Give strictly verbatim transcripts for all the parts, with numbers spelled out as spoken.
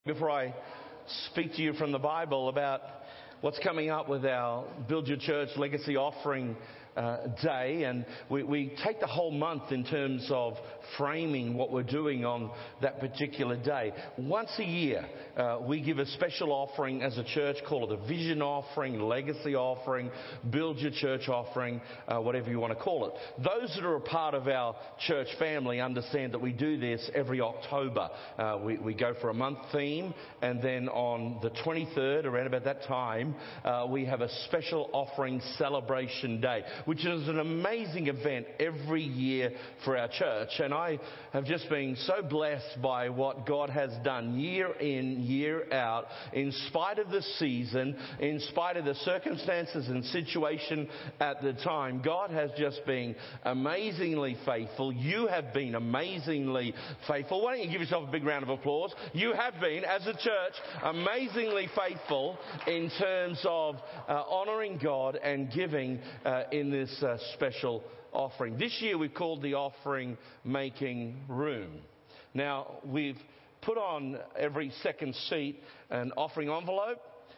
Before I speak to you from the Bible about what's coming up with our Build Your Church Legacy Offering uh, Day, and we, we take the whole month in terms of framing what we're doing on that particular day. Once a year, uh, we give a special offering as a church, call it a vision offering, legacy offering, Build Your Church offering, uh, whatever you want to call it. Those that are a part of our church family understand that we do this every October. Uh, we, we go for a month theme, and then on the twenty-third, around about that time, uh, we have a special offering celebration day, which is an amazing event every year for our church. And I have just been so blessed by what God has done year in, year out, in spite of the season, in spite of the circumstances and situation at the time. God has just been amazingly faithful. You have been amazingly faithful. Why don't you give yourself a big round of applause? You have been, as a church, amazingly faithful in terms of uh, honouring God and giving uh, in this uh, special offering. This year we've called the offering Making Room. Now, we've put on every second seat an offering envelope,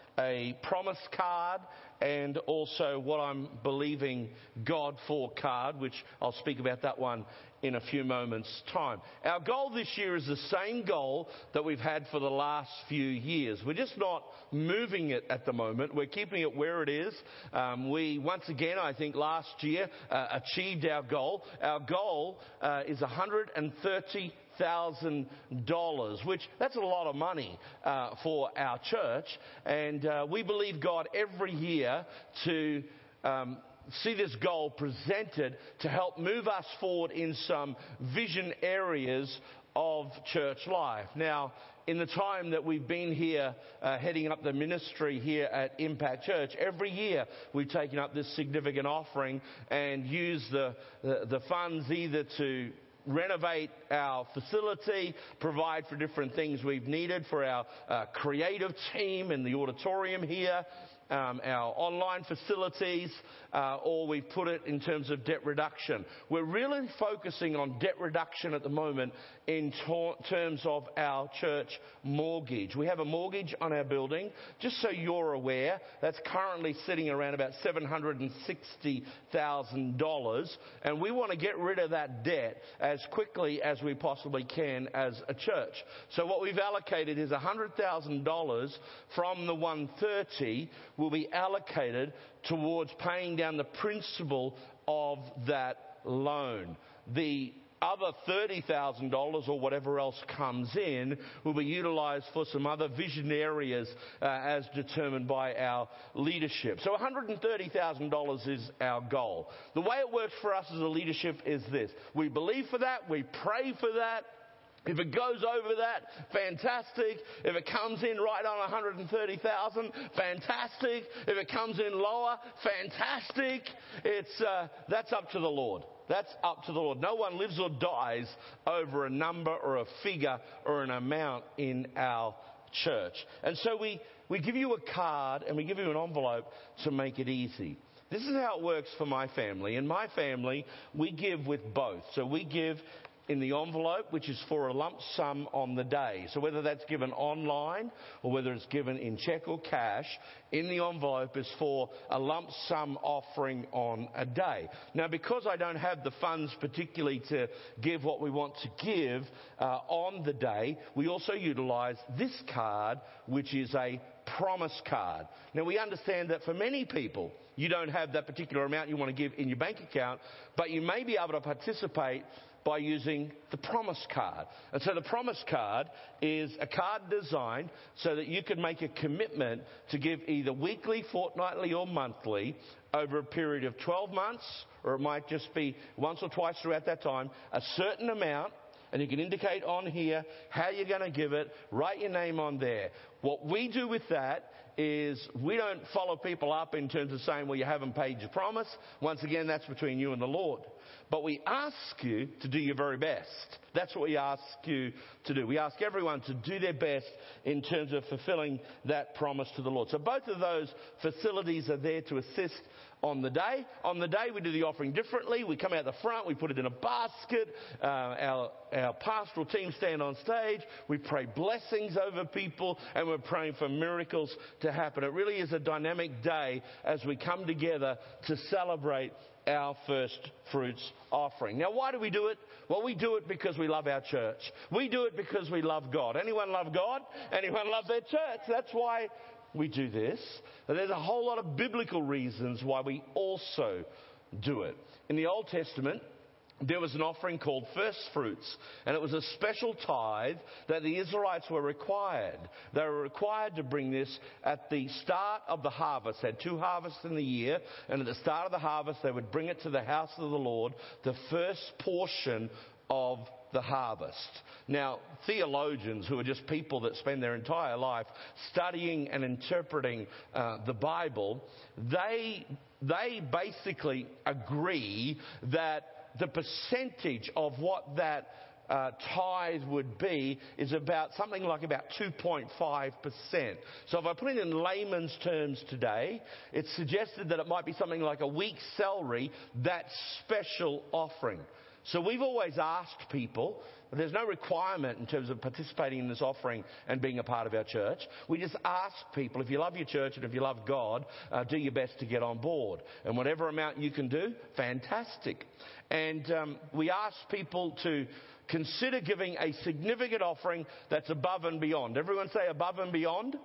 a promise card, and also what I'm believing God for card, which I'll speak about that one in a few moments' time. Our goal this year is the same goal that we've had for the last few years. We're just not moving it at the moment. We're keeping it where it is. Um, we, once again, I think last year, uh, achieved our goal. Our goal uh, is one hundred thirty thousand dollars, which that's a lot of money uh, for our church. And uh, we believe God every year to um, see this goal presented to help move us forward in some vision areas of church life. Now, in the time that we've been here, uh, heading up the ministry here at Impact Church, every year we've taken up this significant offering and used the, the, the funds either to renovate our facility, provide for different things we've needed for our uh, creative team in the auditorium here, um, our online facilities, uh, or we've put it in terms of debt reduction. We're really focusing on debt reduction at the moment in to- terms of our church mortgage. We have a mortgage on our building, just so you're aware, that's currently sitting around about seven hundred sixty thousand dollars, and we want to get rid of that debt as quickly as we possibly can as a church. So what we've allocated is one hundred thousand dollars from the one hundred thirty will be allocated towards paying down the principal of that loan. The other thirty thousand dollars or whatever else comes in will be utilised for some other vision areas uh, as determined by our leadership. So one hundred thirty thousand dollars is our goal. The way it works for us as a leadership is this. We believe for that. We pray for that. If it goes over that, fantastic. If it comes in right on one hundred thirty thousand, fantastic. If it comes in lower, fantastic. It's uh, that's up to the Lord. That's up to the Lord. No one lives or dies over a number or a figure or an amount in our church. And so we, we give you a card and we give you an envelope to make it easy. This is how it works for my family. In my family, we give with both. So we give in the envelope, which is for a lump sum on the day. So whether that's given online or whether it's given in cheque or cash, in the envelope is for a lump sum offering on a day. Now, because I don't have the funds particularly to give what we want to give uh, on the day, we also utilise this card, which is a promise card. Now, we understand that for many people, you don't have that particular amount you want to give in your bank account, but you may be able to participate by using the promise card. And so the promise card is a card designed so that you can make a commitment to give either weekly, fortnightly or monthly over a period of twelve months, or it might just be once or twice throughout that time, a certain amount. And you can indicate on here how you're going to give it, write your name on there. What we do with that is we don't follow people up in terms of saying, well, you haven't paid your promise. Once again, that's between you and the Lord. But we ask you to do your very best. That's what we ask you to do. We ask everyone to do their best in terms of fulfilling that promise to the Lord. So both of those facilities are there to assist on the day. On the day, we do the offering differently. We come out the front, we put it in a basket. Uh, our, our pastoral team stand on stage. We pray blessings over people, and we're praying for miracles to happen. It really is a dynamic day as we come together to celebrate our first fruits offering. Now, why do we do it? Well, we do it because we love our church. We do it because we love God. Anyone love God? Anyone love their church? That's why we do this. And there's a whole lot of biblical reasons why we also do it. In the Old Testament, there was an offering called first fruits, and it was a special tithe that the Israelites were required. They were required to bring this at the start of the harvest. They had two harvests in the year, and at the start of the harvest, they would bring it to the house of the Lord, the first portion of the harvest. Now, theologians, who are just people that spend their entire life studying and interpreting uh, the Bible, they they basically agree that the percentage of what that uh, tithe would be is about something like about two point five percent. So if I put it in layman's terms today, it's suggested that it might be something like a week's salary, that special offering. So we've always asked people, there's no requirement in terms of participating in this offering and being a part of our church. We just ask people, if you love your church and if you love God, uh, do your best to get on board. And whatever amount you can do, fantastic. And um, we ask people to consider giving a significant offering that's above and beyond. Everyone say above and beyond.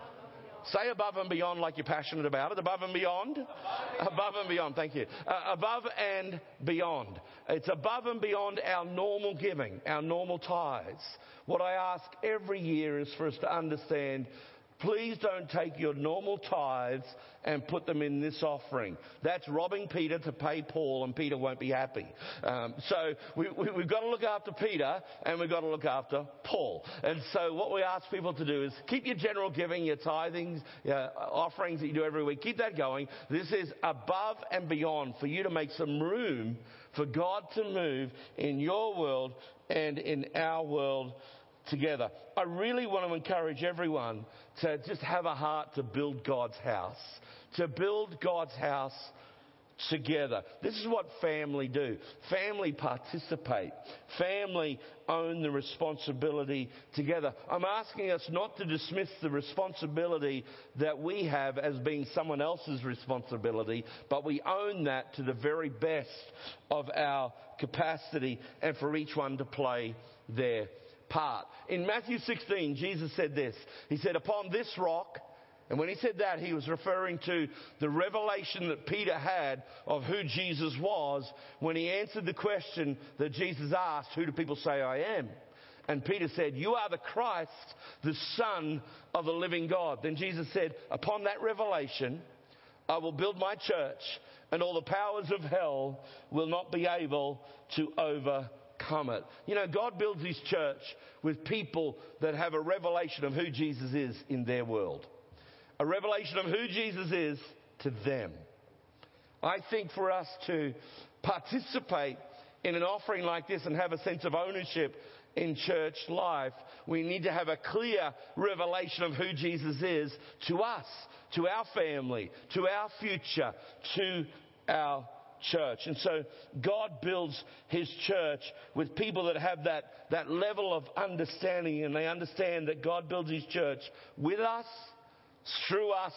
Say above and beyond like you're passionate about it. Above and beyond. Above and beyond. Above and beyond. Thank you. Uh, above and beyond. It's above and beyond our normal giving, our normal tithes. What I ask every year is for us to understand, please don't take your normal tithes and put them in this offering. That's robbing Peter to pay Paul, and Peter won't be happy. Um, so we, we, we've got to look after Peter, and we've got to look after Paul. And so what we ask people to do is keep your general giving, your tithings, your offerings that you do every week, keep that going. This is above and beyond for you to make some room for God to move in your world and in our world together. I really want to encourage everyone to just have a heart to build God's house, to build God's house together. This is what family do. Family participate. Family own the responsibility together. I'm asking us not to dismiss the responsibility that we have as being someone else's responsibility, but we own that to the very best of our capacity, and for each one to play their part. In Matthew sixteen, Jesus said this. He said, upon this rock, and when he said that, he was referring to the revelation that Peter had of who Jesus was when he answered the question that Jesus asked, who do people say I am? And Peter said, you are the Christ, the Son of the living God. Then Jesus said, upon that revelation, I will build my church, and all the powers of hell will not be able to overcome it. You know, God builds his church with people that have a revelation of who Jesus is in their world. A revelation of who Jesus is to them. I think for us to participate in an offering like this and have a sense of ownership in church life, we need to have a clear revelation of who Jesus is to us, to our family, to our future, to our church. And so God builds his church with people that have that, that level of understanding, and they understand that God builds his church with us, through us,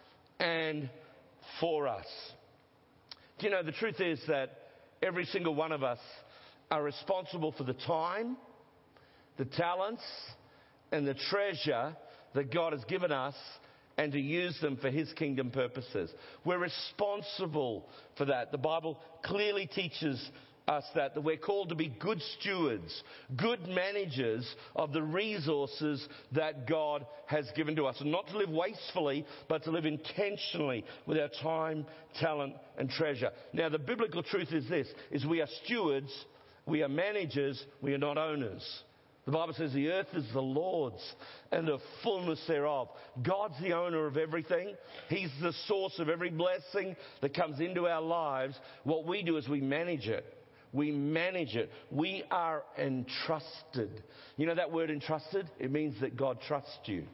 and for us. Do you know, the truth is that every single one of us are responsible for the time, the talents, and the treasure that God has given us, and to use them for his kingdom purposes. We're responsible for that. The Bible clearly teaches us that, that we're called to be good stewards, good managers of the resources that God has given to us. And not to live wastefully, but to live intentionally with our time, talent, and treasure. Now, the biblical truth is this, is we are stewards, we are managers, we are not owners. The Bible says the earth is the Lord's and the fullness thereof. God's the owner of everything. He's the source of every blessing that comes into our lives. What we do is we manage it. We manage it. We are entrusted. You know that word entrusted? It means that God trusts you.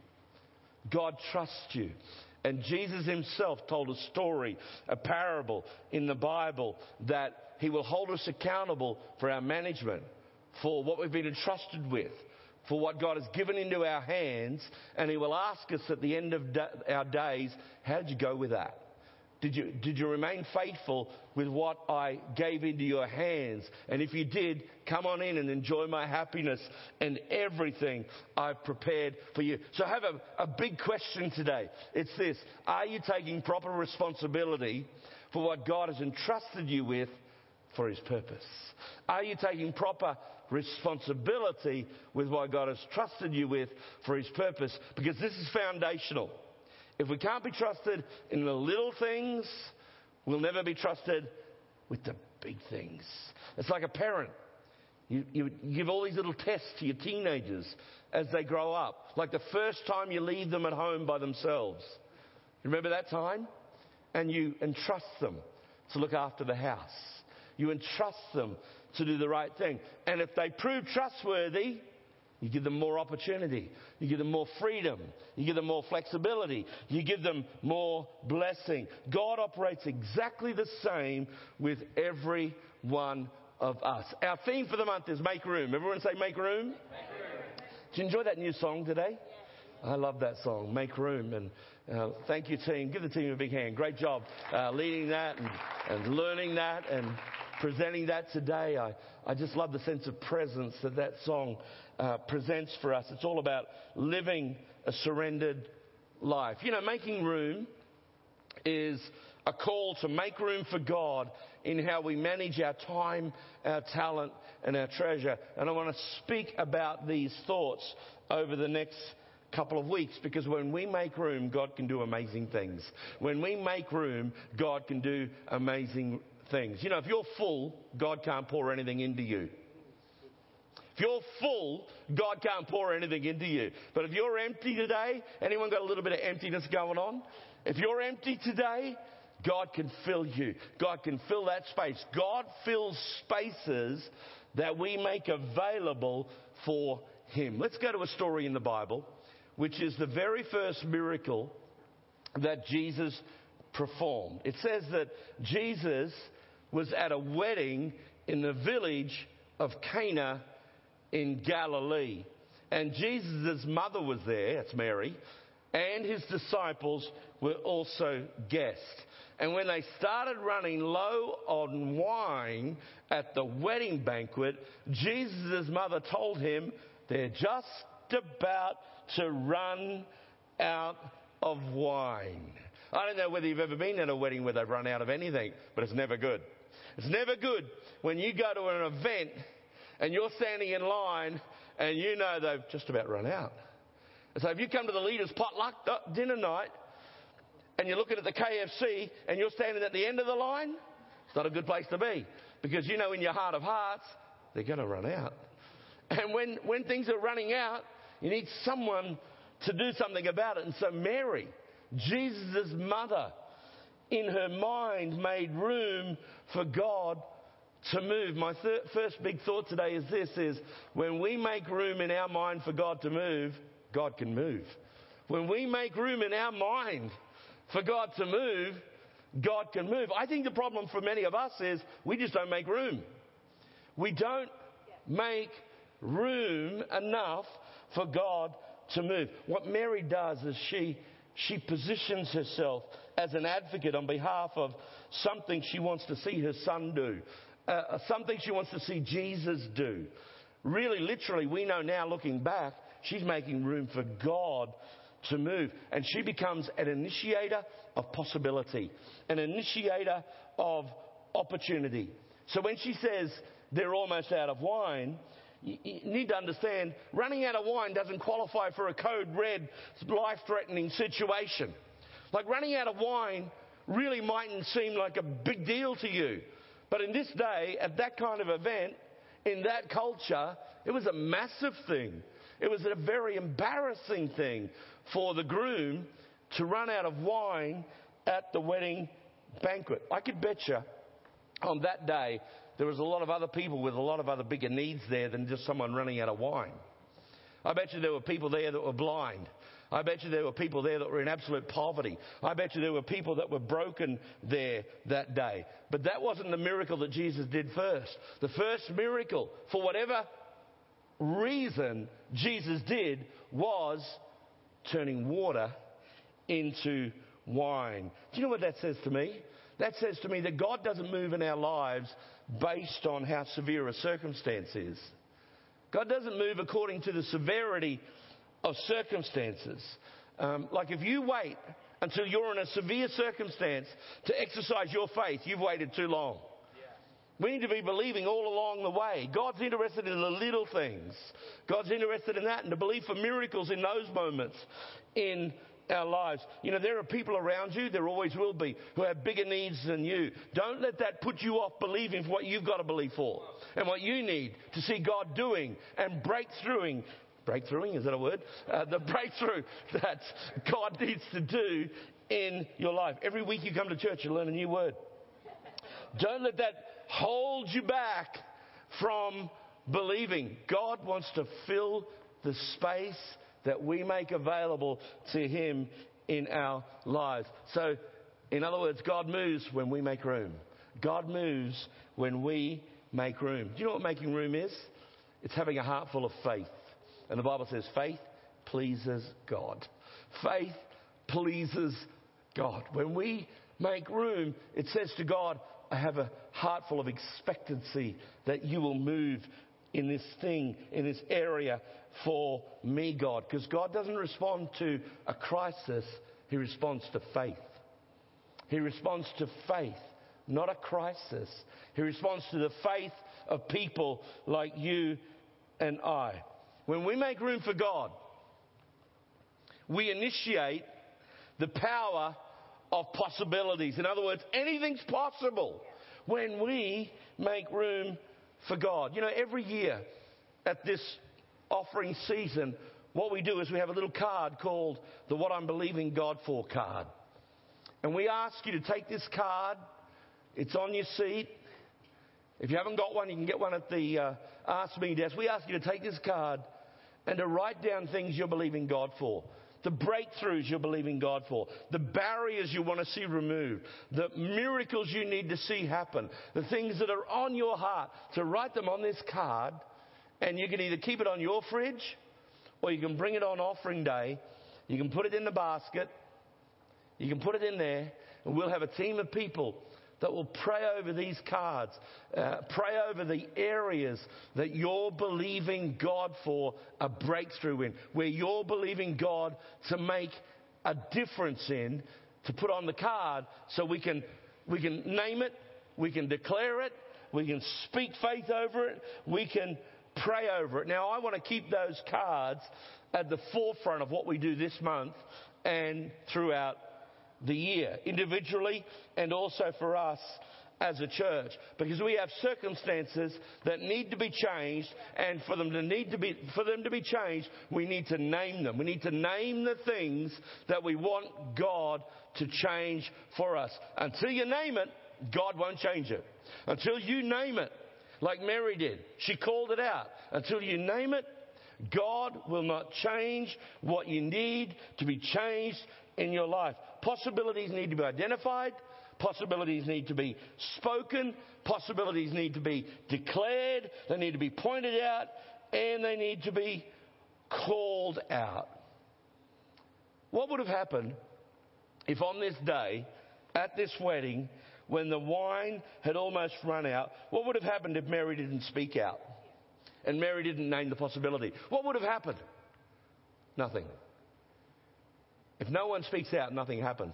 God trusts you. And Jesus himself told a story, a parable in the Bible, that he will hold us accountable for our management, for what we've been entrusted with, for what God has given into our hands. And he will ask us at the end of our days, how did you go with that? Did you, did you remain faithful with what I gave into your hands? And if you did, come on in and enjoy my happiness and everything I've prepared for you. So I have a, a big question today. It's this: are you taking proper responsibility for what God has entrusted you with for his purpose? Are you taking proper responsibility with what God has trusted you with for his purpose? Because this is foundational. If we can't be trusted in the little things, we'll never be trusted with the big things. It's like a parent. You, you give all these little tests to your teenagers as they grow up. Like the first time you leave them at home by themselves. Remember that time? And you entrust them to look after the house. You entrust them to do the right thing. And if they prove trustworthy, you give them more opportunity. You give them more freedom. You give them more flexibility. You give them more blessing. God operates exactly the same with every one of us. Our theme for the month is Make Room. Everyone say Make Room. Make room. Did you enjoy that new song today? I love that song, Make Room. And uh, thank you, team. Give the team a big hand. Great job uh, leading that and, and learning that and presenting that today. I, I just love the sense of presence that that song uh, presents for us. It's all about living a surrendered life. You know, making room is a call to make room for God in how we manage our time, our talent, and our treasure. And I want to speak about these thoughts over the next couple of weeks, because when we make room, God can do amazing things. When we make room, God can do amazing things. You know, if you're full, God can't pour anything into you. If you're full, God can't pour anything into you. But if you're empty today, anyone got a little bit of emptiness going on? If you're empty today, God can fill you. God can fill that space. God fills spaces that we make available for him. Let's go to a story in the Bible, which is the very first miracle that Jesus performed. It says that Jesus was at a wedding in the village of Cana in Galilee. And Jesus' mother was there, that's Mary, and his disciples were also guests. And when they started running low on wine at the wedding banquet, Jesus' mother told him they're just about to run out of wine. I don't know whether you've ever been at a wedding where they've run out of anything, but it's never good. It's never good when you go to an event and you're standing in line and you know they've just about run out. So if you come to the leader's potluck dinner night and you're looking at the K F C and you're standing at the end of the line, it's not a good place to be, because you know in your heart of hearts they're going to run out. And when, when things are running out, you need someone to do something about it. And so Mary, Jesus' mother, in her mind made room for God to move. My thir- first big thought today is this, is when we make room in our mind for God to move, God can move. When we make room in our mind for God to move, God can move. I think the problem for many of us is we just don't make room. We don't make room enough for God to move. What Mary does is she she positions herself as an advocate on behalf of something she wants to see her son do, uh, something she wants to see Jesus do. Really, literally, we know now, looking back, she's making room for God to move. And she becomes an initiator of possibility, an initiator of opportunity. So when she says they're almost out of wine, you need to understand, running out of wine doesn't qualify for a code red, life-threatening situation. Like running out of wine really mightn't seem like a big deal to you. But in this day, at that kind of event, in that culture, It was a massive thing. It was a very embarrassing thing for the groom to run out of wine at the wedding banquet. I could bet you on that day there was a lot of other people with a lot of other bigger needs there than just someone running out of wine. I bet you there were people there that were blind. I bet you there were people there that were in absolute poverty. I bet you there were people that were broken there that day. But that wasn't the miracle that Jesus did first. The first miracle, for whatever reason Jesus did, was turning water into wine. Do you know what that says to me? That says to me that God doesn't move in our lives based on how severe a circumstance is. God doesn't move according to the severity of circumstances. Um, like if you wait until you're in a severe circumstance to exercise your faith, you've waited too long. We need to be believing all along the way. God's interested in the little things. God's interested in that and to believe for miracles in those moments in our lives. You know, there are people around you, there always will be, who have bigger needs than you. Don't let that put you off believing for what you've got to believe for and what you need to see God doing and breakthroughing. Breakthroughing, is that a word? Uh, the breakthrough that God needs to do in your life. Every week you come to church, you learn a new word. Don't let that hold you back from believing. God wants to fill the space that we make available to Him in our lives. So, in other words, God moves when we make room. God moves when we make room. Do you know what making room is? It's having a heart full of faith. And the Bible says faith pleases God. Faith pleases God. When we make room, it says to God, I have a heart full of expectancy that you will move in this thing, in this area for me, God. Because God doesn't respond to a crisis, He responds to faith. He responds to faith, not a crisis. He responds to the faith of people like you and I. When we make room for God, we initiate the power of possibilities. In other words, anything's possible when we make room for God. You know, every year at this offering season, what we do is we have a little card called the What I'm Believing God For card. And we ask you to take this card. It's on your seat. If you haven't got one, you can get one at the uh, Ask Me desk. We ask you to take this card and to write down things you're believing God for. The breakthroughs you're believing God for. The barriers you want to see removed. The miracles you need to see happen. The things that are on your heart. To write them on this card. And you can either keep it on your fridge, or you can bring it on offering day. You can put it in the basket. You can put it in there. And we'll have a team of people that will pray over these cards, uh, pray over the areas that you're believing God for a breakthrough in, where you're believing God to make a difference in, to put on the card so we can, we can name it, we can declare it, we can speak faith over it, we can pray over it. Now, I want to keep those cards at the forefront of what we do this month and throughout the year, individually and also for us as a church, because we have circumstances that need to be changed, and for them to need to be for them to be changed, we need to name them. We need to name the things that we want God to change for us. Until you name it, God won't change it. Until you name it, like Mary did, she called it out. Until you name it, God will not change what you need to be changed in your life. Possibilities need to be identified. Possibilities need to be spoken. Possibilities need to be declared. They need to be pointed out. And they need to be called out. What would have happened if on this day, at this wedding, when the wine had almost run out, what would have happened if Mary didn't speak out? And Mary didn't name the possibility? What would have happened? Nothing. If no one speaks out, nothing happens.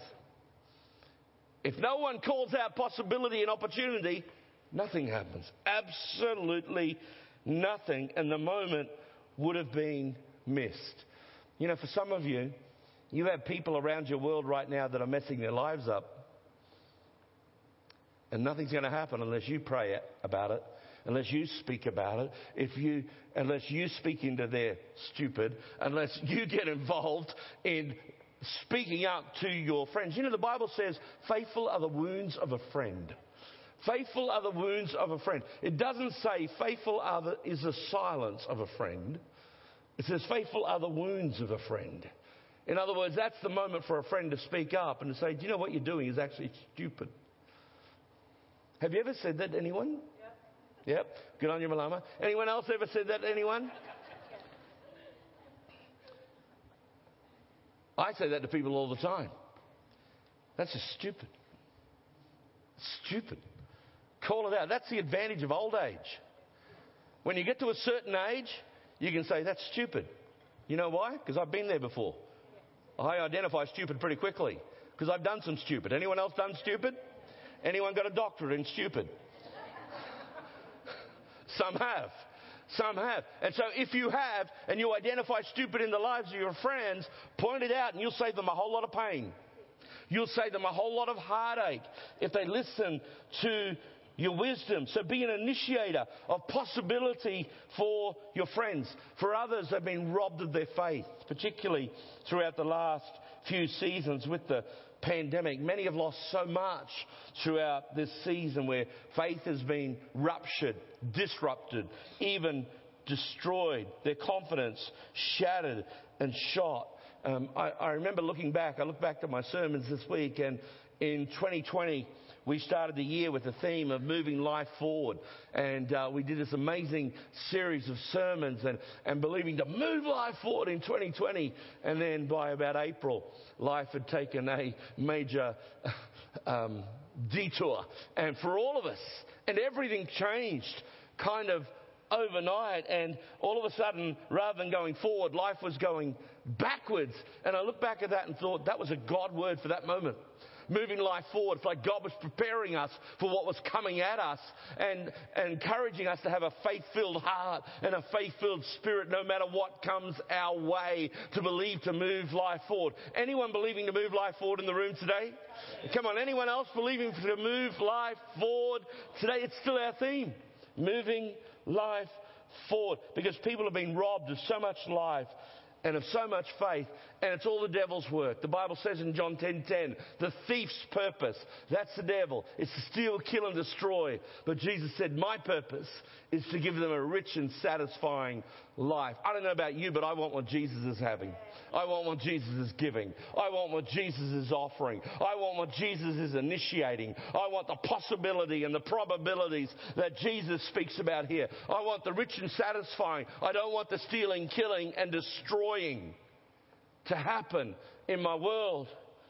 If no one calls out possibility and opportunity, nothing happens. Absolutely nothing. And the moment would have been missed. You know, for some of you, you have people around your world right now that are messing their lives up. And nothing's going to happen unless you pray about it. unless you speak about it, if you, unless you speak into their stupid, unless you get involved in speaking up to your friends. You know, the Bible says, faithful are the wounds of a friend. Faithful are the wounds of a friend. It doesn't say faithful are the, is the silence of a friend. It says faithful are the wounds of a friend. In other words, that's the moment for a friend to speak up and to say, do you know what you're doing is actually stupid. Have you ever said that to anyone? Yep. Yep. Good on you, Malama. Anyone else ever said that to anyone? I say that to people all the time. That's just stupid. Stupid. Call it out. That's the advantage of old age. When you get to a certain age, you can say, that's stupid. You know why? Because I've been there before. I identify stupid pretty quickly because I've done some stupid. Anyone else done stupid? Anyone got a doctorate in stupid? Some have. Some have. And so if you have and you identify stupid in the lives of your friends, point it out and you'll save them a whole lot of pain. You'll save them a whole lot of heartache if they listen to your wisdom. So be an initiator of possibility for your friends. For others, they've been robbed of their faith, particularly throughout the last few seasons with the pandemic. Many have lost so much throughout this season where faith has been ruptured, disrupted, even destroyed. Their confidence shattered and shot. Um, I, I remember looking back, I look back to my sermons this week, and in twenty twenty, we started the year with the theme of moving life forward. And uh, we did this amazing series of sermons and, and believing to move life forward in twenty twenty. And then by about April, life had taken a major um, detour. And for all of us, and everything changed kind of overnight, and all of a sudden, rather than going forward, life was going backwards. And I look back at that and thought that was a God word for that moment. Moving life forward. It's like God was preparing us for what was coming at us and, and encouraging us to have a faith-filled heart and a faith-filled spirit no matter what comes our way, to believe to move life forward. Anyone believing to move life forward in the room today? Come on, anyone else believing to move life forward today? It's still our theme. Moving life forward. Because people have been robbed of so much life and of so much faith, and it's all the devil's work. The Bible says in John ten ten, the thief's purpose, that's the devil, is to steal, kill and destroy. But Jesus said, my purpose is to give them a rich and satisfying life. I don't know about you, but I want what Jesus is having. I want what Jesus is giving. I want what Jesus is offering. I want what Jesus is initiating. I want the possibility and the probabilities that Jesus speaks about here. I want the rich and satisfying. I don't want the stealing, killing and destroying to happen in my world,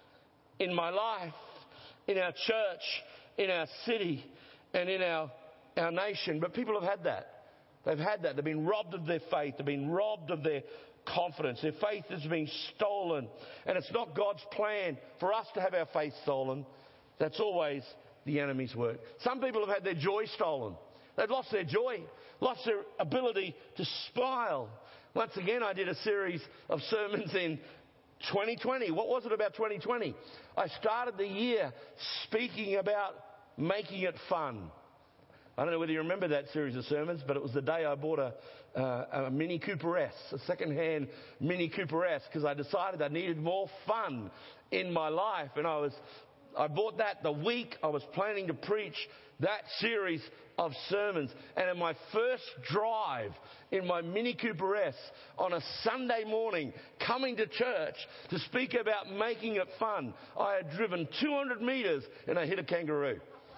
in my life, in our church, in our city, and in our, our nation. But people have had that. They've had that. They've been robbed of their faith. They've been robbed of their confidence. Their faith has been stolen. And it's not God's plan for us to have our faith stolen. That's always the enemy's work. Some people have had their joy stolen. They've lost their joy, lost their ability to smile. Once again, I did a series of sermons in twenty twenty. What was it about twenty twenty? I started the year speaking about making it fun. I don't know whether you remember that series of sermons, but it was the day I bought a, uh, a Mini Cooper S, a second-hand Mini Cooper S, because I decided I needed more fun in my life. And I was, I bought that the week I was planning to preach that series of sermons. And in my first drive in my Mini Cooper S on a Sunday morning, coming to church to speak about making it fun, I had driven two hundred metres and I hit a kangaroo.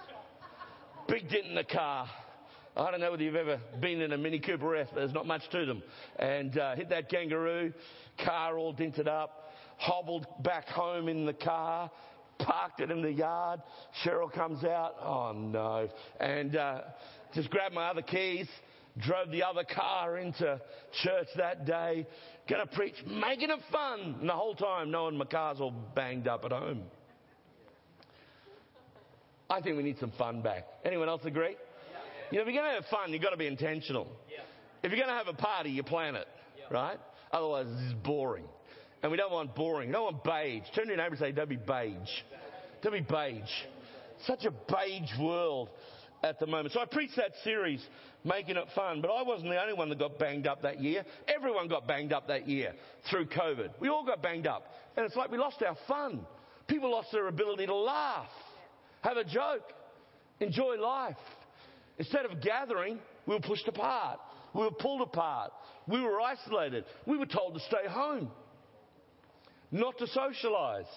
Big dent in the car. I don't know whether you've ever been in a Mini Cooper S, but there's not much to them. And uh, hit that kangaroo, car all dented up, hobbled back home in the car, parked it in the yard. Cheryl comes out. Oh, no. And uh, just grabbed my other keys, drove the other car into church that day. Going to preach, making it fun. And the whole time knowing my car's all banged up at home. I think we need some fun back. Anyone else agree? Yeah. You know, if you're going to have fun, you've got to be intentional. Yeah. If you're going to have a party, you plan it, yeah. Right? Otherwise, it's boring. And we don't want boring. We don't want beige. Turn to your neighbour and say, don't be beige. Don't be beige. Such a beige world. at the moment. So I preached that series, Making It Fun, but I wasn't the only one that got banged up that year. Everyone got banged up that year through COVID. We all got banged up. And it's like we lost our fun. People lost their ability to laugh, have a joke, enjoy life. Instead of gathering, we were pushed apart. We were pulled apart. We were isolated. We were told to stay home, not to socialize.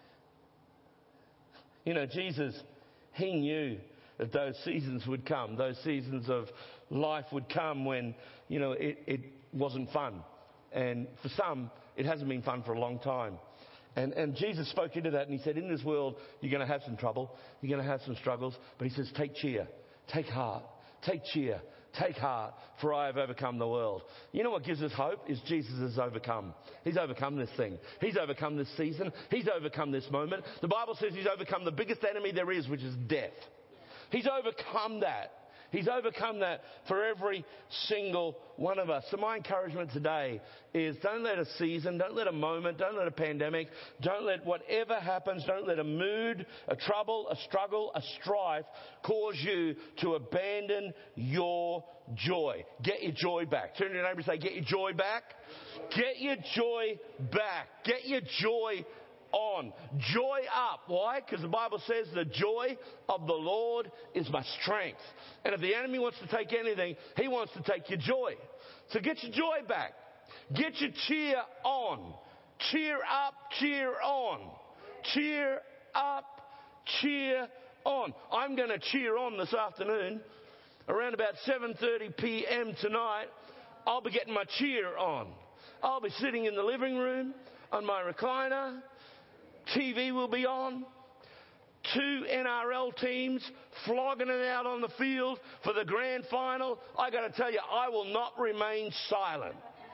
You know, Jesus, he knew that those seasons would come. Those seasons of life would come when, you know, it, it wasn't fun. And for some, it hasn't been fun for a long time. And, and Jesus spoke into that and he said, in this world, you're going to have some trouble. You're going to have some struggles. But he says, take cheer, take heart, take cheer, take heart, for I have overcome the world. You know what gives us hope is Jesus has overcome. He's overcome this thing. He's overcome this season. He's overcome this moment. The Bible says he's overcome the biggest enemy there is, which is death. He's overcome that. He's overcome that for every single one of us. So my encouragement today is don't let a season, don't let a moment, don't let a pandemic, don't let whatever happens, don't let a mood, a trouble, a struggle, a strife cause you to abandon your joy. Get your joy back. Turn to your neighbor and say, get your joy back. Get your joy back. Get your joy on. Joy up. Why? Because the Bible says the joy of the Lord is my strength. And if the enemy wants to take anything, he wants to take your joy. So get your joy back. Get your cheer on. Cheer up, cheer on. Cheer up, cheer on. I'm going to cheer on this afternoon. Around about seven thirty p.m. tonight, I'll be getting my cheer on. I'll be sitting in the living room on my recliner. T V will be on. Two N R L teams flogging it out on the field for the grand final. I got to tell you, I will not remain silent.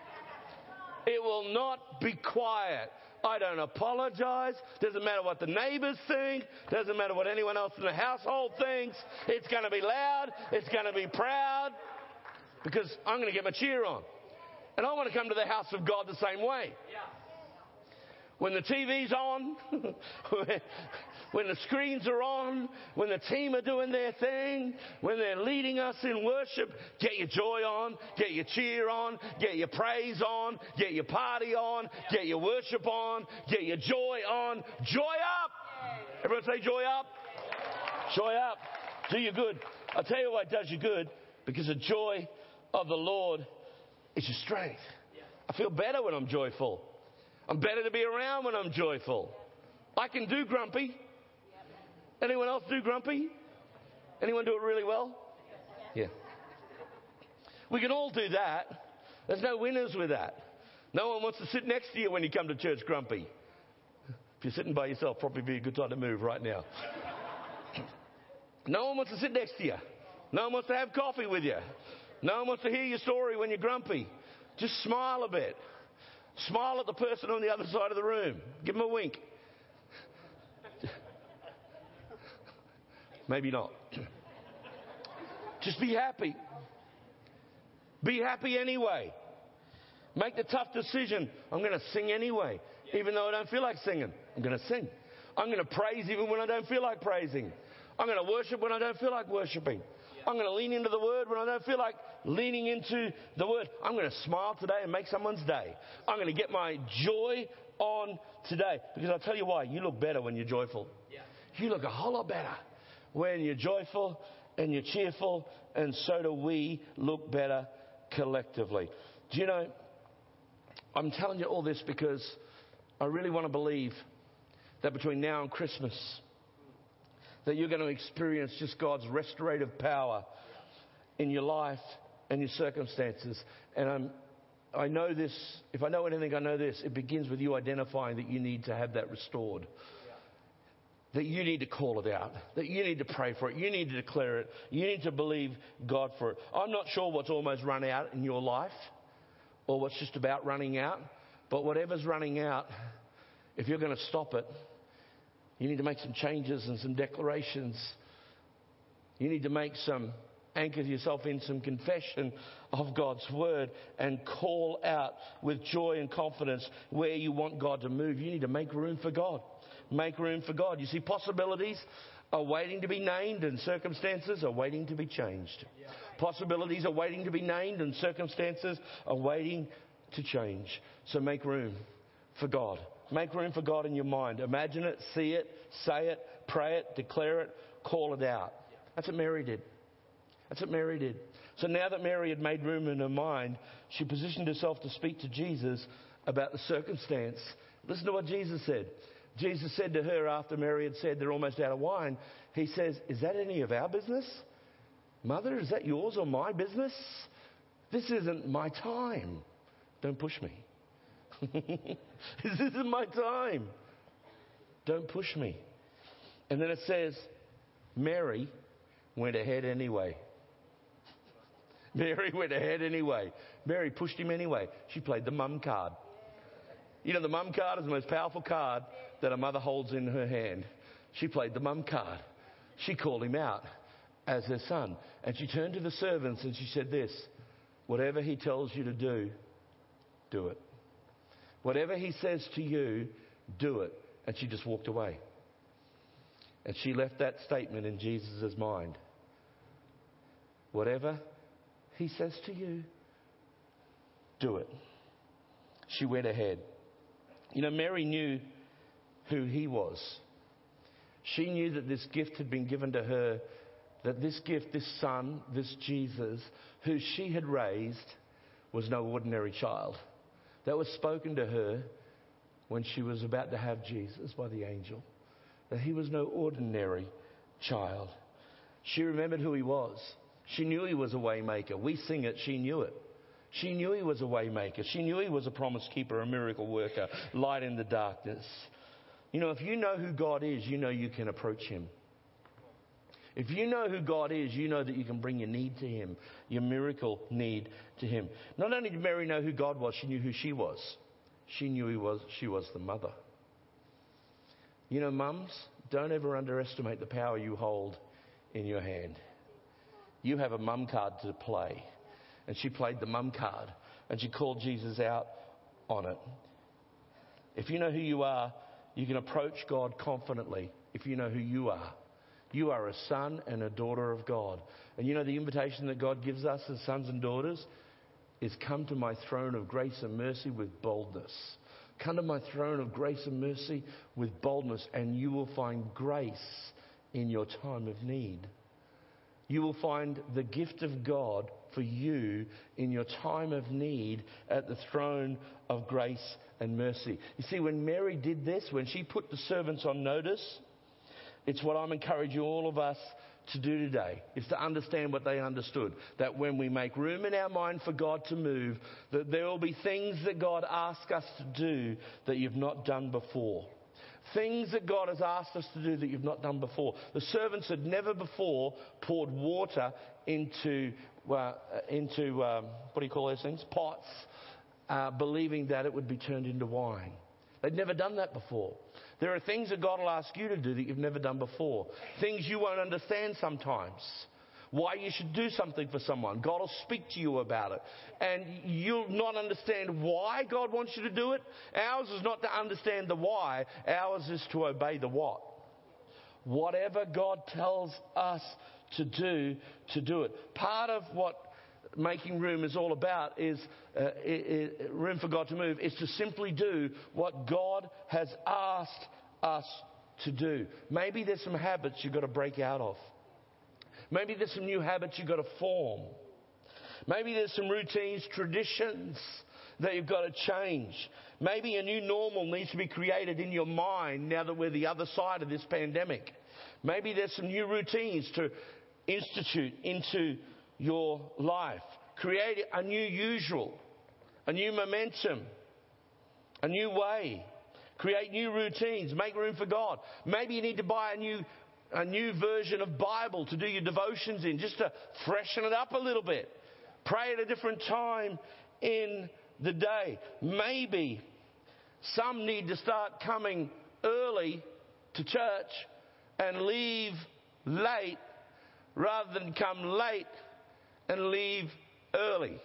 It will not be quiet. I don't apologize. Doesn't matter what the neighbors think. Doesn't matter what anyone else in the household thinks. It's going to be loud. It's going to be proud. Because I'm going to get my cheer on. And I want to come to the house of God the same way. When the T V's on, when the screens are on, when the team are doing their thing, when they're leading us in worship, get your joy on, get your cheer on, get your praise on, get your party on, get your worship on, get your joy on. Joy up! Everyone say joy up. Joy up. Do you good. I'll tell you why it does you good. Because the joy of the Lord is your strength. I feel better when I'm joyful. I'm better to be around when I'm joyful. I can do grumpy. Anyone else do grumpy? Anyone do it really well? Yeah. We can all do that. There's no winners with that. No one wants to sit next to you when you come to church grumpy. If you're sitting by yourself, probably be a good time to move right now. No one wants to sit next to you. No one wants to have coffee with you. No one wants to hear your story when you're grumpy. Just smile a bit. Smile at the person on the other side of the room. Give them a wink. Maybe not. Just be happy. Be happy anyway. Make the tough decision. I'm going to sing anyway. Even though I don't feel like singing, I'm going to sing. I'm going to praise even when I don't feel like praising. I'm going to worship when I don't feel like worshiping. I'm going to lean into the Word when I don't feel like leaning into the Word. I'm going to smile today and make someone's day. I'm going to get my joy on today. Because I'll tell you why. You look better when you're joyful. Yeah. You look a whole lot better when you're joyful and you're cheerful. And so do we look better collectively. Do you know, I'm telling you all this because I really want to believe that between now and Christmas, that you're going to experience just God's restorative power in your life and your circumstances. And I'm, I know this, if I know anything, I know this. It begins with you identifying that you need to have that restored. That you need to call it out. That you need to pray for it. You need to declare it. You need to believe God for it. I'm not sure what's almost run out in your life or what's just about running out. But whatever's running out, if you're going to stop it, you need to make some changes and some declarations. You need to make some, anchor yourself in some confession of God's word and call out with joy and confidence where you want God to move. You need to make room for God. Make room for God. You see, possibilities are waiting to be named and circumstances are waiting to be changed. Possibilities are waiting to be named and circumstances are waiting to change. So make room for God. Make room for God in your mind. Imagine it, see it, say it, pray it, declare it, call it out. That's what Mary did. That's what Mary did. So now that Mary had made room in her mind, she positioned herself to speak to Jesus about the circumstance. Listen to what Jesus said. Jesus said to her after Mary had said they're almost out of wine, he says, is that any of our business? Mother, is that yours or my business? This isn't my time. Don't push me. This isn't my time. Don't push me. And then it says, Mary went ahead anyway. Mary went ahead anyway. Mary pushed him anyway. She played the mum card. You know, the mum card is the most powerful card that a mother holds in her hand. She played the mum card. She called him out as her son. And she turned to the servants and she said this, whatever he tells you to do, do it. Whatever he says to you, do it. And she just walked away. And she left that statement in Jesus' mind. Whatever he says to you, do it. She went ahead. You know, Mary knew who he was. She knew that this gift had been given to her, that this gift, this son, this Jesus, who she had raised, was no ordinary child. That was spoken to her when she was about to have Jesus by the angel. That he was no ordinary child. She remembered who he was. She knew he was a way maker. We sing it, she knew it. She knew he was a way maker. She knew he was a promise keeper, a miracle worker, light in the darkness. You know, if you know who God is, you know you can approach him. If you know who God is, you know that you can bring your need to him, your miracle need to him. Not only did Mary know who God was, she knew who she was. She knew he was, she was the mother. You know, mums, don't ever underestimate the power you hold in your hand. You have a mum card to play. And she played the mum card. And she called Jesus out on it. If you know who you are, you can approach God confidently. If you know who you are. You are a son and a daughter of God. And you know the invitation that God gives us as sons and daughters is come to my throne of grace and mercy with boldness. Come to my throne of grace and mercy with boldness, and you will find grace in your time of need. You will find the gift of God for you in your time of need at the throne of grace and mercy. You see, when Mary did this, when she put the servants on notice, it's what I'm encouraging all of us to do today, is to understand what they understood. That when we make room in our mind for God to move, that there will be things that God asks us to do that you've not done before. Things that God has asked us to do that you've not done before. The servants had never before poured water into, uh, into um, what do you call those things? Pots, uh, believing that it would be turned into wine. They'd never done that before. There are things that God will ask you to do that you've never done before. Things you won't understand sometimes. Why you should do something for someone. God will speak to you about it. And you'll not understand why God wants you to do it. Ours is not to understand the why. Ours is to obey the what. Whatever God tells us to do, to do it. Part of what making room is all about is uh, it, it, room for God to move is to simply do what God has asked us to do. Maybe there's some habits you've got to break out of. Maybe there's some new habits you've got to form. Maybe there's some routines, traditions that you've got to change. Maybe a new normal needs to be created in your mind now that we're the other side of this pandemic. Maybe there's some new routines to institute into your life. Create a new usual, a new momentum, a new way. Create new routines. Make room for God. Maybe you need to buy a new a new version of Bible to do your devotions in, just to freshen it up a little bit. Pray at a different time in the day. Maybe some need to start coming early to church and leave late rather than come late and leave early.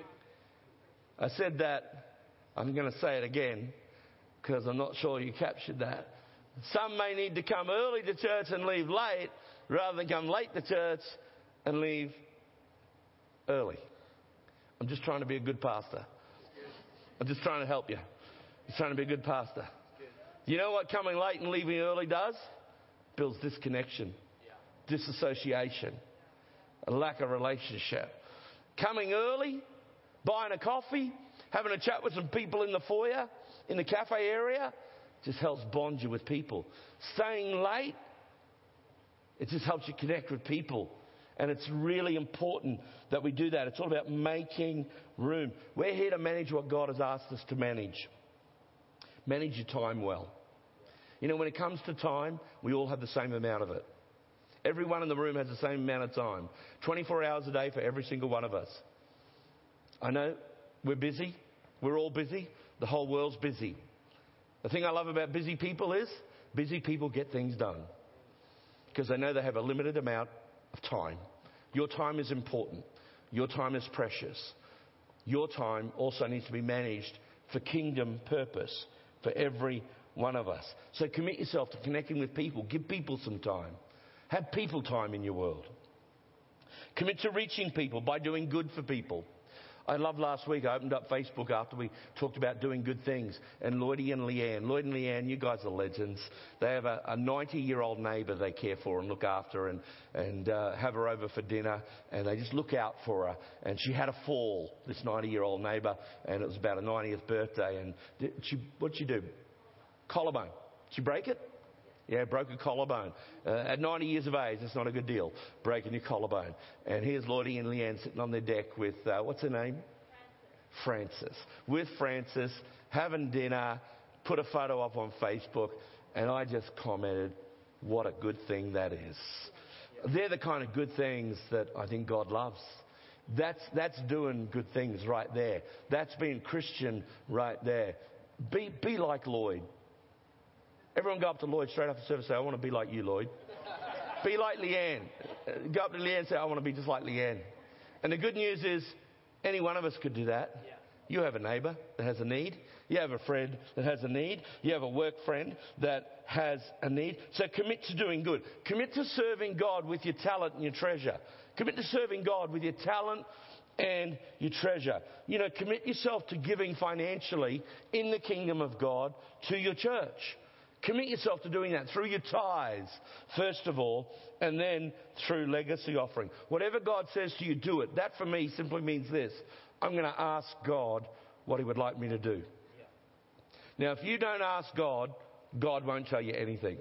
I said that. I'm going to say it again because I'm not sure you captured that. Some may need to come early to church and leave late, rather than come late to church and leave early. I'm just trying to be a good pastor. I'm just trying to help you. Just trying to be a good pastor. You know what coming late and leaving early does? Builds disconnection, disassociation, a lack of relationship. Coming early, buying a coffee, having a chat with some people in the foyer, in the cafe area, just helps bond you with people. Staying late, it just helps you connect with people. And it's really important that we do that. It's all about making room. We're here to manage what God has asked us to manage. Manage your time well. You know, when it comes to time, we all have the same amount of it. Everyone in the room has the same amount of time. twenty-four hours a day for every single one of us. I know we're busy. We're all busy. The whole world's busy. The thing I love about busy people is busy people get things done because they know they have a limited amount of time. Your time is important. Your time is precious. Your time also needs to be managed for kingdom purpose for every one of us. So commit yourself to connecting with people. Give people some time. Have people time in your world. Commit to reaching people by doing good for people. I love last week, I opened up Facebook after we talked about doing good things. And Lloydie and Leanne, Lloyd and Leanne, you guys are legends. They have a ninety-year-old neighbour they care for and look after and, and uh, have her over for dinner. And they just look out for her. And she had a fall, this ninety-year-old neighbour, and it was about her ninetieth birthday. And did she, what'd she do? Collarbone. Did she break it? Yeah, broke a collarbone. Uh, at ninety years of age, that's not a good deal, breaking your collarbone. And here's Lloydie and Leanne sitting on their deck with, uh, what's her name? Frances. Frances. With Frances, having dinner, put a photo up on Facebook, and I just commented, what a good thing that is. They're the kind of good things that I think God loves. That's, that's doing good things right there. That's being Christian right there. Be, be like Lloyd. Everyone go up to Lloyd straight after service and say, I want to be like you, Lloyd. Be like Leanne. Go up to Leanne and say, I want to be just like Leanne. And the good news is, any one of us could do that. Yeah. You have a neighbour that has a need. You have a friend that has a need. You have a work friend that has a need. So commit to doing good. Commit to serving God with your talent and your treasure. Commit to serving God with your talent and your treasure. You know, commit yourself to giving financially in the kingdom of God to your church. Commit yourself to doing that through your tithes, first of all, and then through legacy offering. Whatever God says to you, do it. That for me simply means this. I'm going to ask God what he would like me to do. Now, if you don't ask God, God won't tell you anything.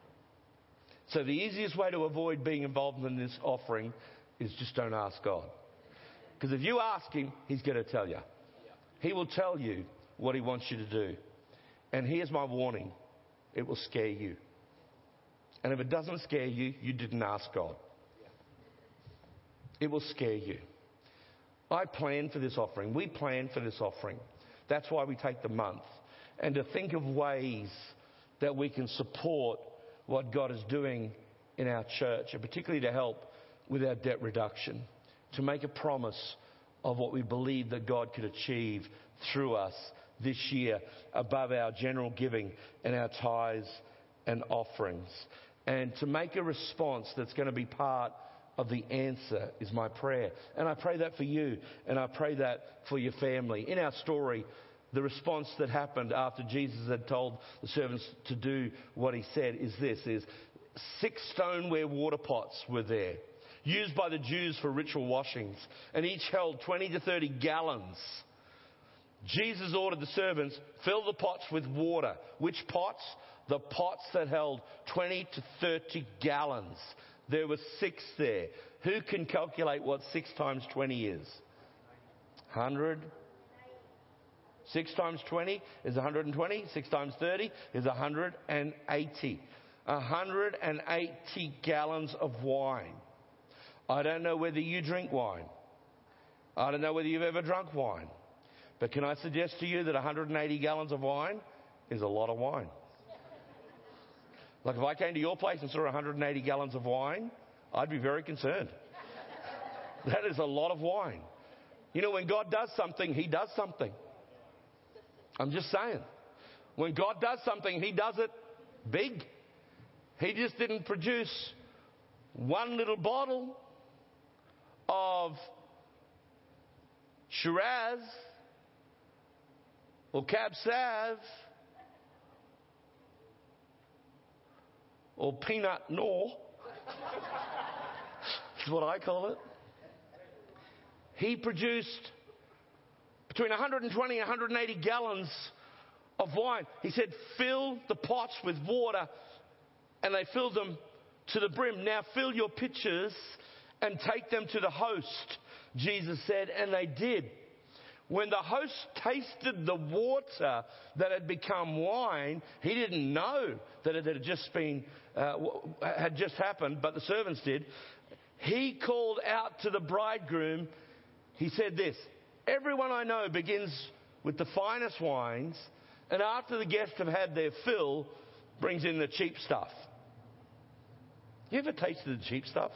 So the easiest way to avoid being involved in this offering is just don't ask God. Because if you ask him, he's going to tell you. He will tell you what he wants you to do. And here's my warning. It will scare you. And if it doesn't scare you, you didn't ask God. It will scare you. I planned for this offering. We planned for this offering. That's why we take the month. And to think of ways that we can support what God is doing in our church, and particularly to help with our debt reduction, to make a promise of what we believe that God could achieve through us this year above our general giving and our tithes and offerings. And to make a response that's going to be part of the answer is my prayer. And I pray that for you, and I pray that for your family. In our story, the response that happened after Jesus had told the servants to do what he said is this, is six stoneware water pots were there, used by the Jews for ritual washings, and each held twenty to thirty gallons. Jesus ordered the servants, fill the pots with water. Which pots? The pots that held twenty to thirty gallons. There were six there. Who can calculate what six times twenty is? one hundred. six times twenty is one hundred twenty. six times thirty is one hundred eighty. one hundred eighty gallons of wine. I don't know whether you drink wine. I don't know whether you've ever drunk wine. But can I suggest to you that one hundred eighty gallons of wine is a lot of wine? Like if I came to your place and saw one hundred eighty gallons of wine, I'd be very concerned. That is a lot of wine. You know, when God does something, he does something. I'm just saying. When God does something, he does it big. He just didn't produce one little bottle of Shiraz or Cab Sav or Peanut Nor. That's what I call it. He produced between one hundred twenty and one hundred eighty gallons of wine. He said, fill the pots with water, and they filled them to the brim. Now fill your pitchers and take them to the host, Jesus said, and they did. When the host tasted the water that had become wine, he didn't know that it had just been uh, had just happened, but the servants did. He called out to the bridegroom. He said this, everyone I know begins with the finest wines, and after the guests have had their fill, brings in the cheap stuff. You ever tasted the cheap stuff?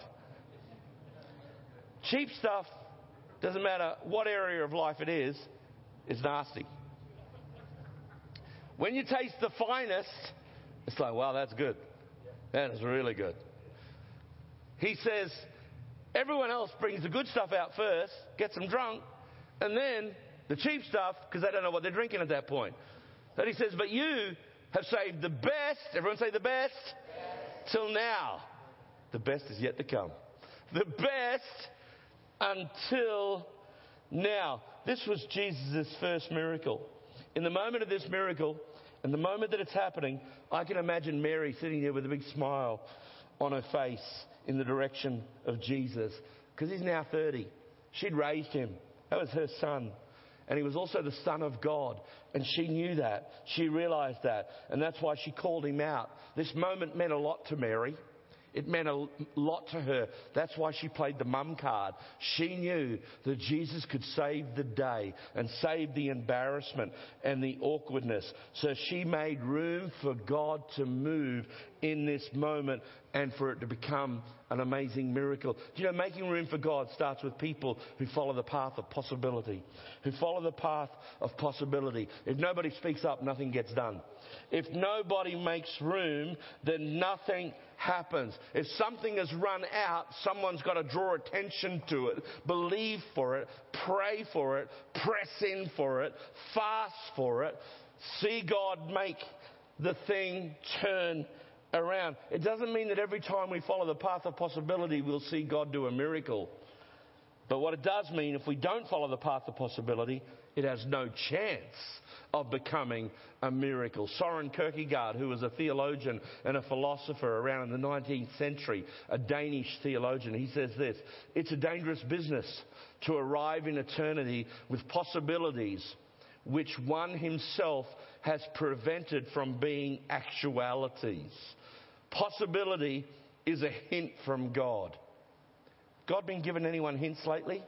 Cheap stuff, doesn't matter what area of life it is, is nasty. When you taste the finest, it's like, wow, that's good. That is really good. He says, everyone else brings the good stuff out first, gets them drunk, and then the cheap stuff, because they don't know what they're drinking at that point. Then he says, but you have saved the best, everyone say the best, yes. Till now. The best is yet to come. The best until now. This was Jesus' first miracle. In the moment of this miracle, and the moment that it's happening, I can imagine Mary sitting there with a big smile on her face in the direction of Jesus. Because he's now thirty. She'd raised him. That was her son. And he was also the Son of God. And she knew that. She realized that. And that's why she called him out. This moment meant a lot to Mary. It meant a lot to her. That's why she played the mum card. She knew that Jesus could save the day and save the embarrassment and the awkwardness. So she made room for God to move in this moment and for it to become an amazing miracle. Do you know, making room for God starts with people who follow the path of possibility. Who follow the path of possibility. If nobody speaks up, nothing gets done. If nobody makes room, then nothing happens. If something has run out, someone's got to draw attention to it, believe for it, pray for it, press in for it, fast for it, see God make the thing turn around. It doesn't mean that every time we follow the path of possibility, we'll see God do a miracle. But what it does mean, if we don't follow the path of possibility, it has no chance of becoming a miracle. Soren Kierkegaard, who was a theologian and a philosopher around in the nineteenth century, a Danish theologian, he says this, it's a dangerous business to arrive in eternity with possibilities which one himself has prevented from being actualities. Possibility is a hint from God. God been given anyone hints lately?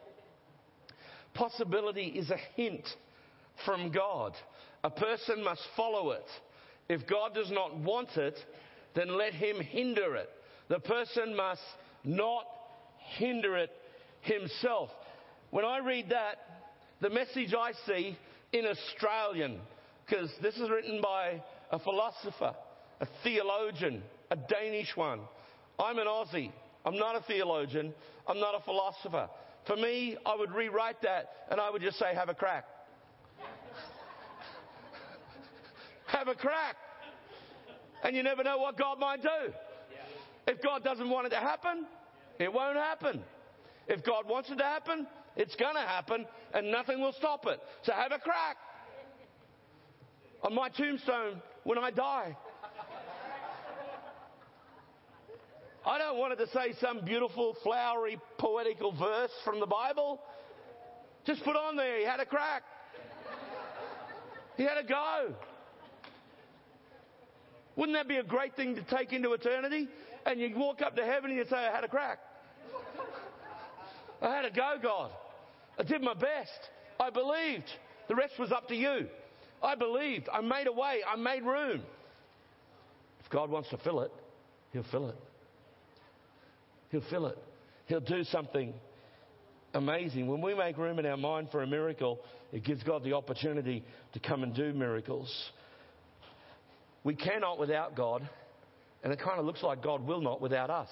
Possibility is a hint from God. A person must follow it. If God does not want it, then let him hinder it. The person must not hinder it himself. When I read that, the message I see in Australian, because this is written by a philosopher, a theologian, a Danish one. I'm an Aussie. I'm not a theologian. I'm not a philosopher. For me, I would rewrite that and I would just say, have a crack. Have a crack. And you never know what God might do. If God doesn't want it to happen, it won't happen. If God wants it to happen, it's going to happen and nothing will stop it. So have a crack. On my tombstone, when I die, I don't want it to say some beautiful, flowery, poetical verse from the Bible. Just put on there, he had a crack. He had a go. Wouldn't that be a great thing to take into eternity? And you walk up to heaven and you say, I had a crack. I had a go, God. I did my best. I believed. The rest was up to you. I believed. I made a way. I made room. If God wants to fill it, he'll fill it. He'll fill it. He'll do something amazing. When we make room in our mind for a miracle, it gives God the opportunity to come and do miracles. We cannot without God, and it kind of looks like God will not without us.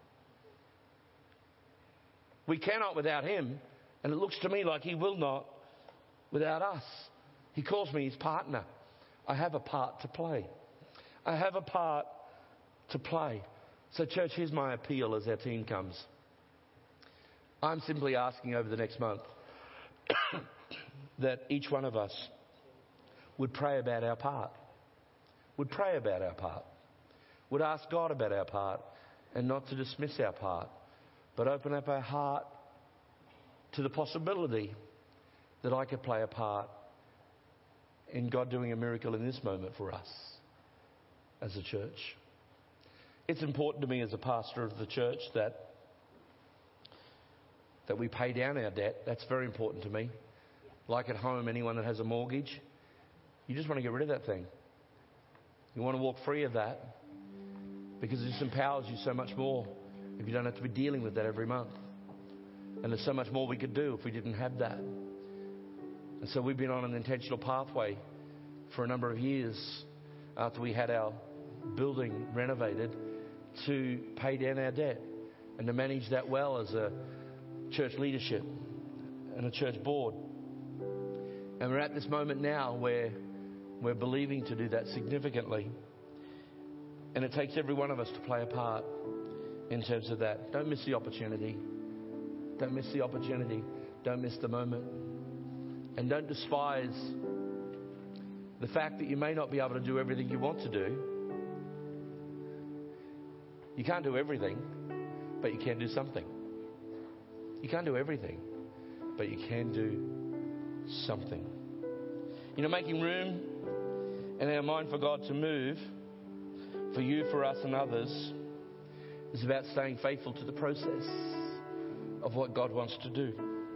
We cannot without Him, and it looks to me like He will not without us. He calls me His partner. I have a part to play. I have a part to play. So church, here's my appeal as our team comes. I'm simply asking over the next month that each one of us would pray about our part. Would pray about our part. Would ask God about our part, and not to dismiss our part, but open up our heart to the possibility that I could play a part in God doing a miracle in this moment for us as a church. It's important to me as a pastor of the church that that we pay down our debt. That's very important to me. Like at home, anyone that has a mortgage, you just want to get rid of that thing. You want to walk free of that, because it just empowers you so much more if you don't have to be dealing with that every month. And there's so much more we could do if we didn't have that. And so we've been on an intentional pathway for a number of years after we had our building renovated to pay down our debt and to manage that well as a church leadership and a church board. And we're at this moment now where we're believing to do that significantly. And it takes every one of us to play a part in terms of that. Don't miss the opportunity. Don't miss the opportunity. Don't miss the moment. And don't despise the fact that you may not be able to do everything you want to do. You can't do everything, but you can do something. You can't do everything, but you can do something. You know, making room in our mind for God to move, for you, for us and others, is about staying faithful to the process of what God wants to do.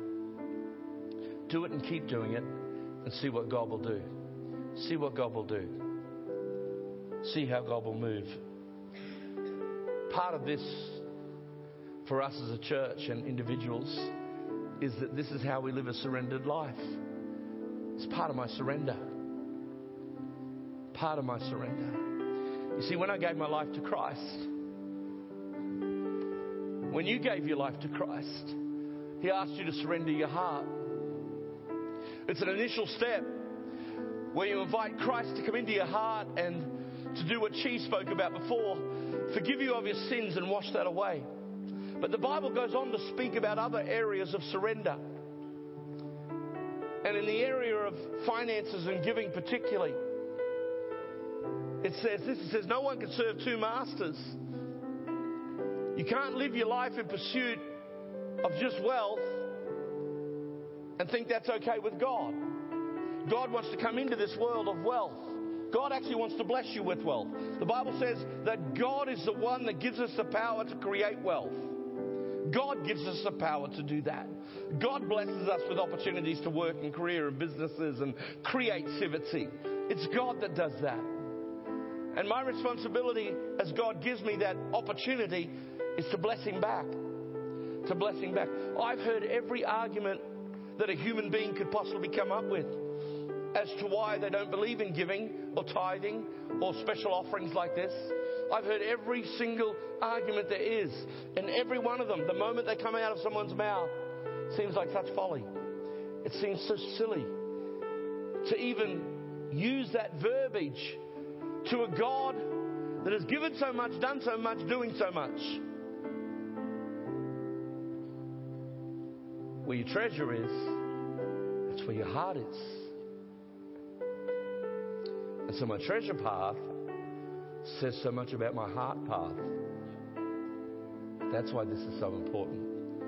Do it and keep doing it, and see what God will do. See what God will do. See how God will move. Part of this for us as a church and individuals is that this is how we live a surrendered life. It's part of my surrender. Part of my surrender. You see, when I gave my life to Christ, when you gave your life to Christ, He asked you to surrender your heart. It's an initial step where you invite Christ to come into your heart and to do what she spoke about before, forgive you of your sins and wash that away. But the Bible goes on to speak about other areas of surrender. And in the area of finances and giving particularly, it says this, it says no one can serve two masters. You can't live your life in pursuit of just wealth and think that's okay with God. God wants to come into this world of wealth. God actually wants to bless you with wealth. The Bible says that God is the one that gives us the power to create wealth. God gives us the power to do that. God blesses us with opportunities to work and career and businesses and creativity. It's God that does that. And my responsibility as God gives me that opportunity is to bless Him back. To bless Him back. I've heard every argument that a human being could possibly come up with as to why they don't believe in giving or tithing or special offerings like this. I've heard every single argument there is. And every one of them, the moment they come out of someone's mouth, seems like such folly. It seems so silly to even use that verbiage to a God that has given so much, done so much, doing so much. Where your treasure is, that's where your heart is. And so my treasure path says so much about my heart path. That's why this is so important.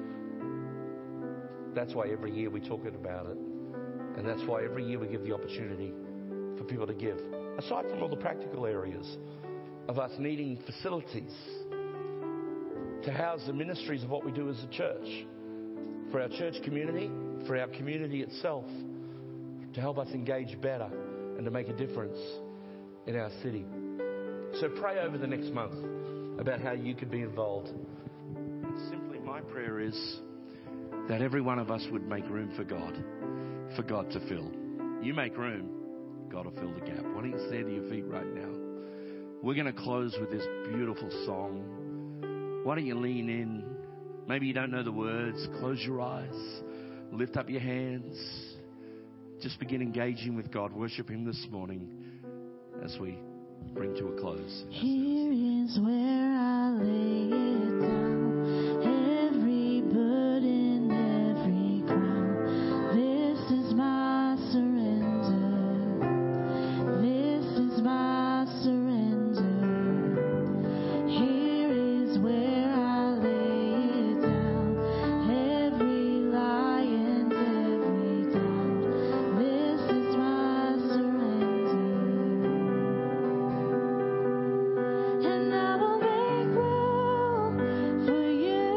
That's why every year we talk about it. And that's why every year we give the opportunity for people to give. Aside from all the practical areas of us needing facilities to house the ministries of what we do as a church, for our church community, for our community itself, to help us engage better and to make a difference in our city. So pray over the next month about how you could be involved. And simply my prayer is that every one of us would make room for God, for God to fill. You make room, God will fill the gap. Why don't you stand to your feet right now? We're going to close with this beautiful song. Why don't you lean in? Maybe you don't know the words. Close your eyes. Lift up your hands. Just begin engaging with God. Worship Him this morning as we bring to a close. Here is where I lay it down. Every burden, every crown. This is my surrender. This is my surrender. Here is where I lay it down. Every lie and every doubt. This is my surrender. And I will make room for you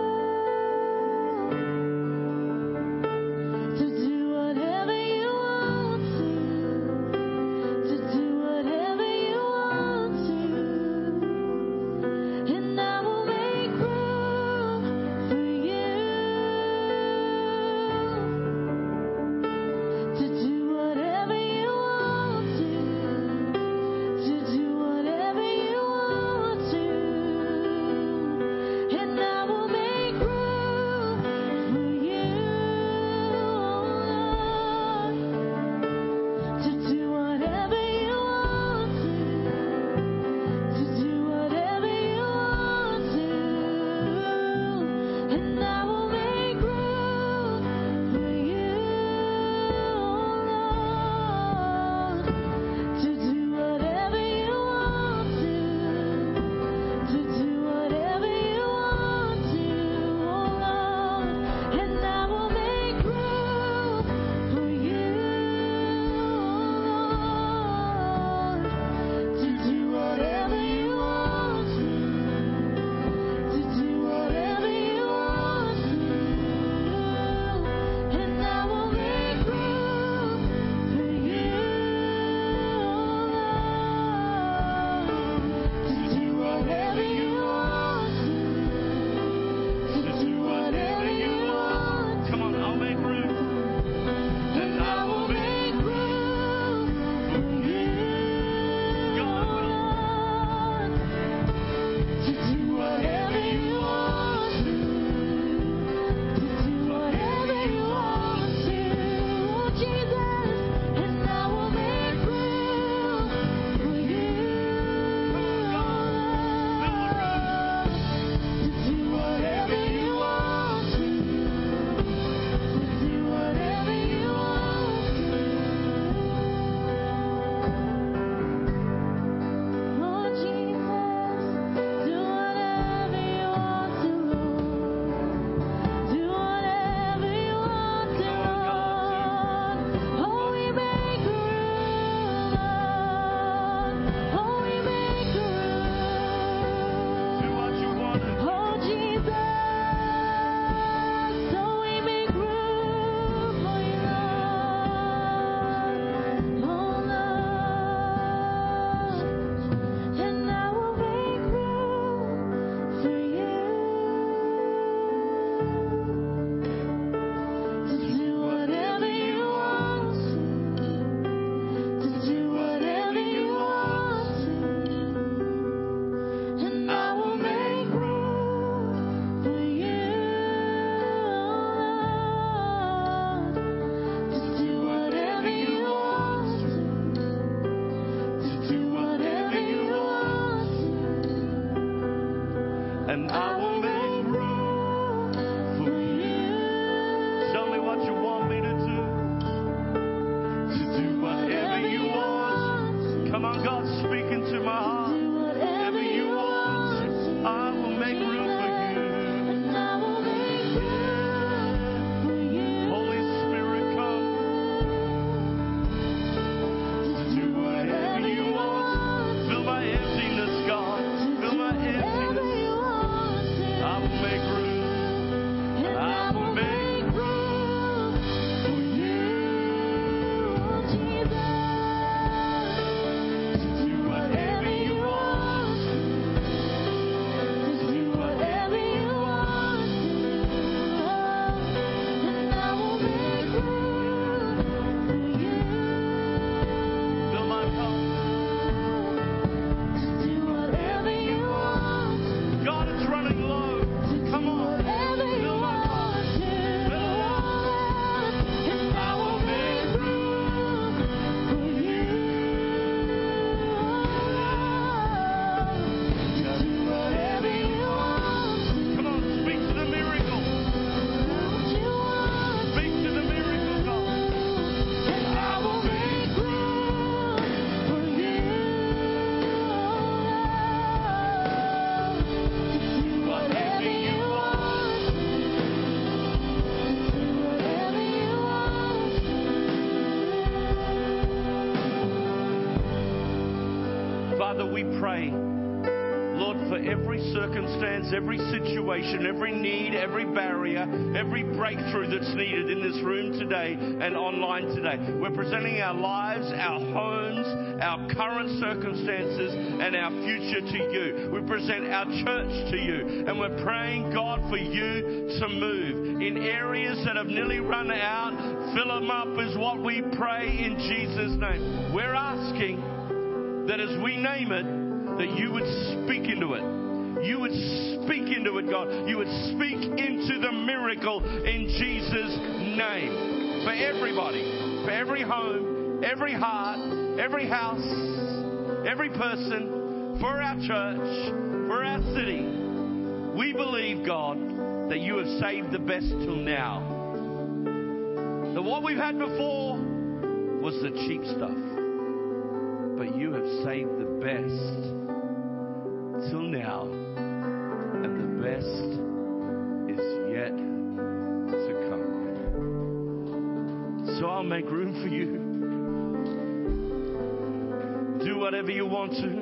to do whatever you want to, to do whatever you want to. And I will make room for you to do whatever you want to, to do whatever you want to. And I will make room for you, Lord, to do whatever you want to, to do whatever you want to. And I will make room for you, Lord, to do whatever you want to, to do whatever you want to, oh Lord. And I will make room for you, Lord, to do whatever you want to, to do whatever you want to. And I will make room for you, Lord, to do whatever you want to, to do whatever you want to. Come on, I'll make room. And I will make room for you, Lord, to do whatever you want to, to do whatever you want to, oh Jesus. And I will make room for you, Lord, to do whatever you want to, to do whatever you want to. Oh Jesus, do whatever you want to, Lord. Do whatever you want to, Lord. Oh, we make room, Lord. Oh, we make room. Do what you want to do. Oh Jesus, so we make room for you, Lord. Oh Lord, and I will make room for you to do whatever you want to, to do whatever you want to. And I will make room for you, Lord, to do whatever you want to, to do whatever you want to. And I I will will make make room room for for you. you. Tell me what you want me to do. To do whatever you want. Come on, God, speak into my heart. Do whatever you want. I will make room for you. And I will make room for you. Holy Spirit, come. To do whatever you want. Fill my emptiness, God. Fill my Whatever emptiness. you want we pray, Lord, for every circumstance, every situation, every need, every barrier, every breakthrough that's needed in this room today and online today. We're presenting our lives, our homes, our current circumstances, and our future to you. We present our church to you, and we're praying, God, for you to move in areas that have nearly run out. Fill them up is what we pray in Jesus' name. We're asking that as we name it, that you would speak into it. You would speak into it, God. You would speak into the miracle in Jesus' name. For everybody, for every home, every heart, every house, every person, for our church, for our city. We believe, God, that you have saved the best till now. That what we've had before was the cheap stuff. But you have saved the best till now, and the best is yet to come. So I'll make room for you. Do whatever you want to.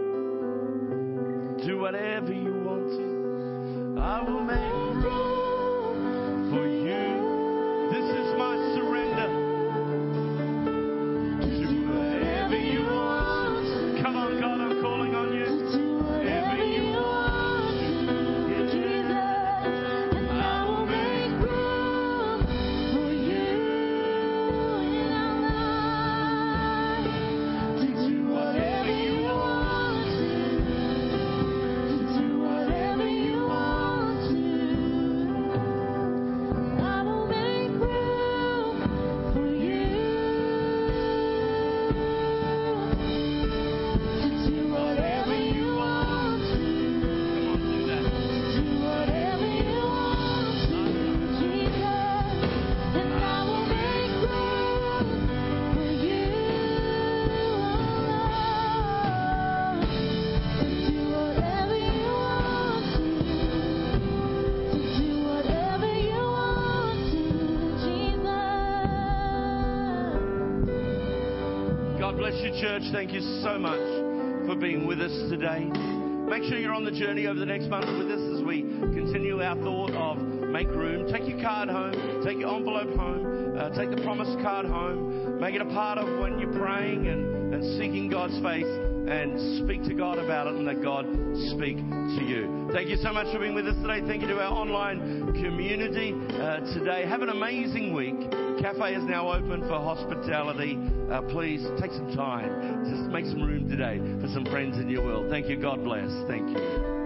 Do whatever you want to. I will make room for you. This is my surrender. Do whatever you want to. Come on, God, I'm calling on you. Church, thank you so much for being with us today. Make sure you're on the journey over the next month with us as we continue our thought of make room. Take your card home, take your envelope home, uh, take the promise card home, make it a part of when you're praying and, and seeking God's face, and speak to God about it and let God speak to you. Thank you so much for being with us today. Thank you to our online community uh, today. Have an amazing week. Cafe is now open for hospitality. Uh, please take some time. Just make some room today for some friends in your world. Thank you. God bless. Thank you.